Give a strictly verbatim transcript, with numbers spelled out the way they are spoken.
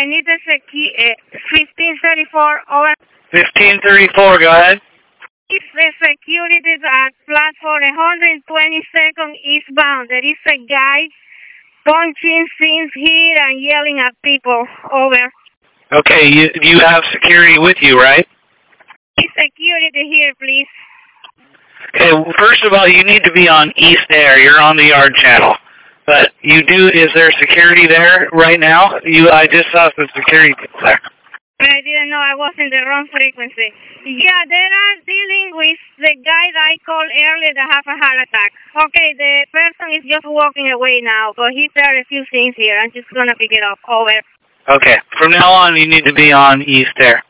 need the secu- uh, fifteen thirty-four, over. fifteen thirty-four, go ahead. It's the security at platform one twenty-second eastbound. There is a guy punching things here and yelling at people. Over. Okay, you you have security with you, right? Security here, please. Okay, well, first of all, you need to be on East Air. You're on the yard channel. But you do, is there security there right now? You, I just saw some security there. I didn't know I was in the wrong frequency. Yeah, they are dealing with the guy that I called earlier that have a heart attack. Okay, the person is just walking away now, but he said a few things here. I'm just going to pick it up. Over. Okay, from now on, you need to be on East Air.